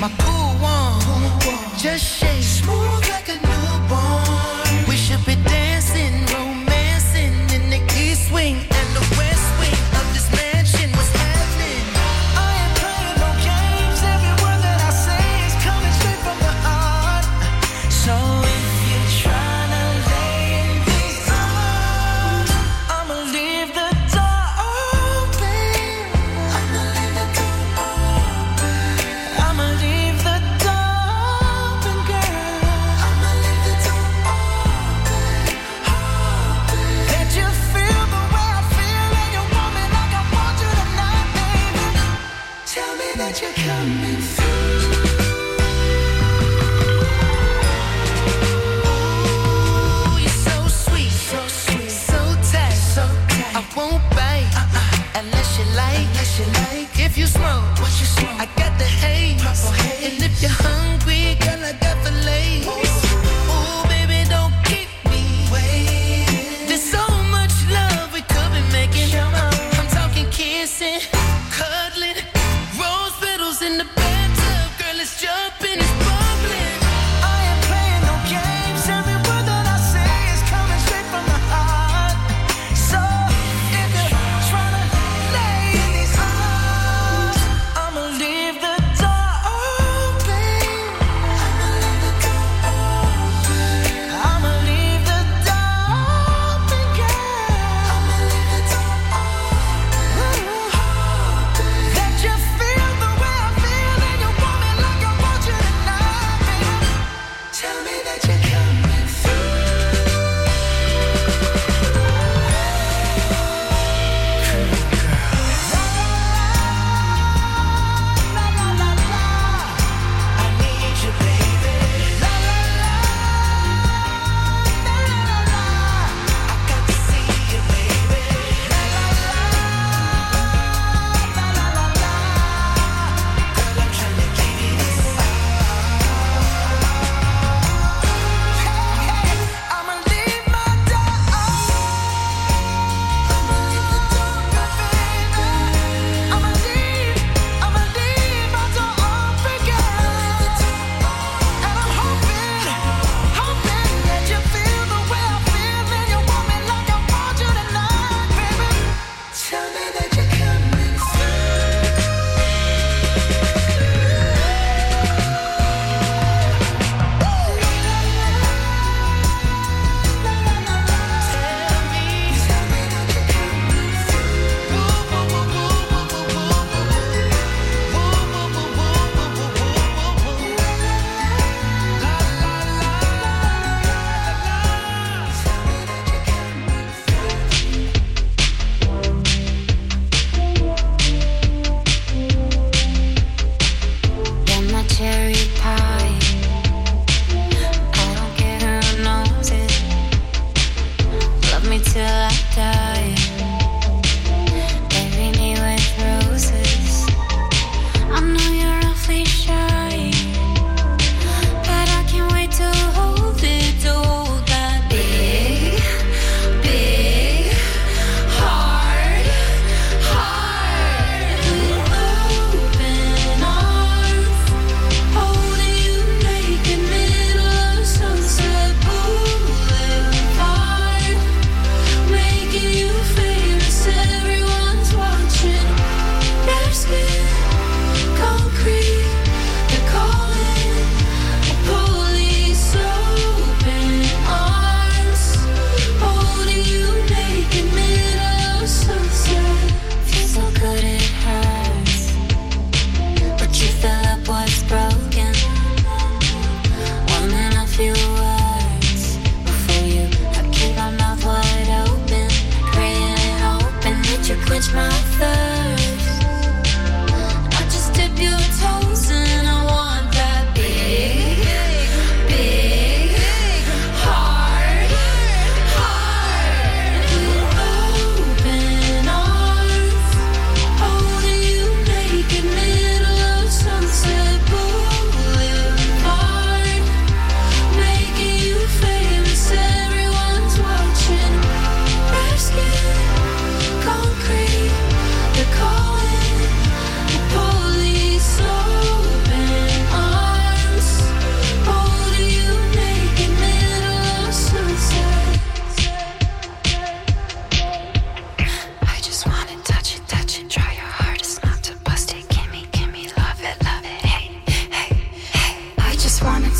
my cool one, just shake smooth like a newborn. We should be dancing, romancing in the east wing and the west wing of this mansion. What's happening? I ain't playing no games. Every word that I say is coming straight from the heart. So if you're trying to lay in these arms, I'ma leave the door open. I'ma leave the door open. I'ma leave the door open, girl.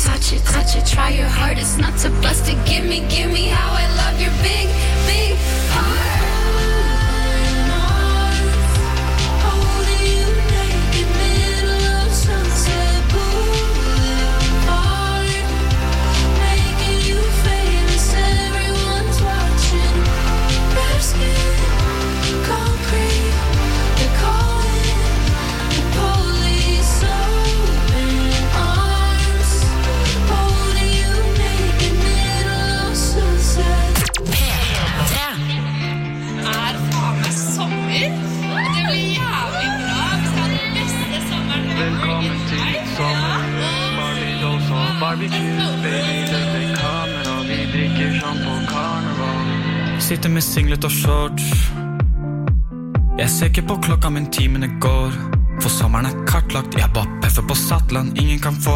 touch it, touch it, try your hardest not to bust it. Give me, give me how I love your big, big heart. Sitter med singlet og shorts. Jeg ser ikke på klokka, men timene går. For sommeren er kartlagt. Jeg bare peffer på sattland, ingen kan få.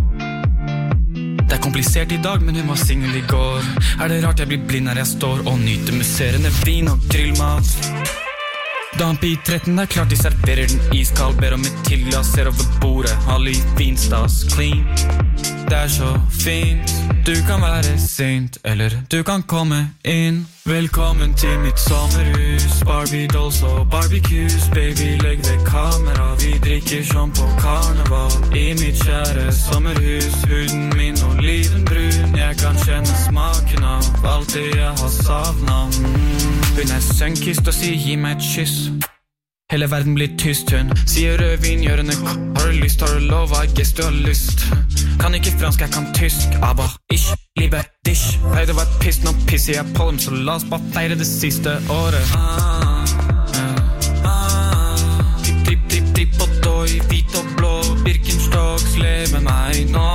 Det er komplisert I dag, men hun var singel I går. Er det rart jeg blir blind når jeg står og nyter musserende vin og grillmat? Damp I tretten er klart de serverer den iskald. Ber om et tilglass, ser over bordet. All I finstas, clean. Det er så fint. Du kan være sint, eller du kan komme inn. Velkommen til mitt sommerhus. Barbie dolls og barbecues. Baby, legg ved kamera. Vi drikker som på karneval. I mitt kjære sommerhus. Huden min olivenbrun. Jeg kan kjenne smaken av alt det jeg har savnet. mm. Hun er sønkist og sier gi meg et kyss. Hele verden blir tyst, hun sier rødvin, gjør henne k. Har du lyst, har du lov, I guess du har lyst. Kan ikke fransk, jeg kan tysk. Aber, ich liebe dich. Hei, det var et piss, nå pisser jeg på dem. Så la oss bare feire det siste året. ah, ah, ah. Tripp, tripp, tripp, tripp og døy. Hvit og blå, Birkenstocks. Le med meg nå,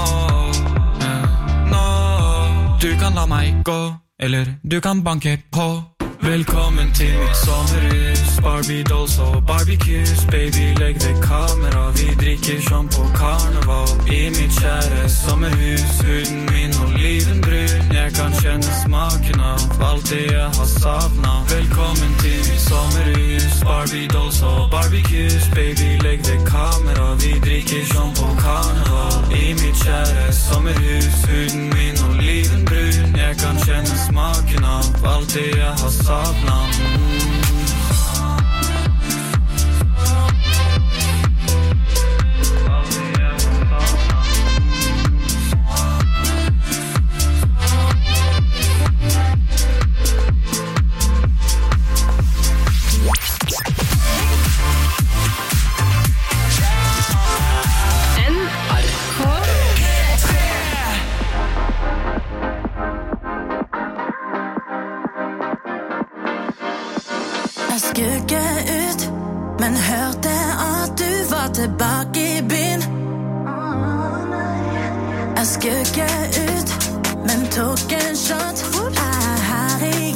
ah, nå. Du kan la meg gå, eller du kan banke på. Velkommen til mitt sommerhus. Barbie dolls og barbecues. Baby, legg ved kamera. Vi drikker som på karneval. I mitt kjære sommerhus. Huden min olivenbrun. Jeg kan kjenne smaken av alt det jeg har savnet. Velkommen til mitt sommerhus. Barbie dolls og barbecues. Baby, legg ved kamera. Vi drikker som på karneval. I mitt kjære sommerhus. Huden min olivenbrun. Jeg kan kjenne smaken av alt det jeg har savnet. Tilbake I byen. Jeg skugger ut, men tok en shot. Er her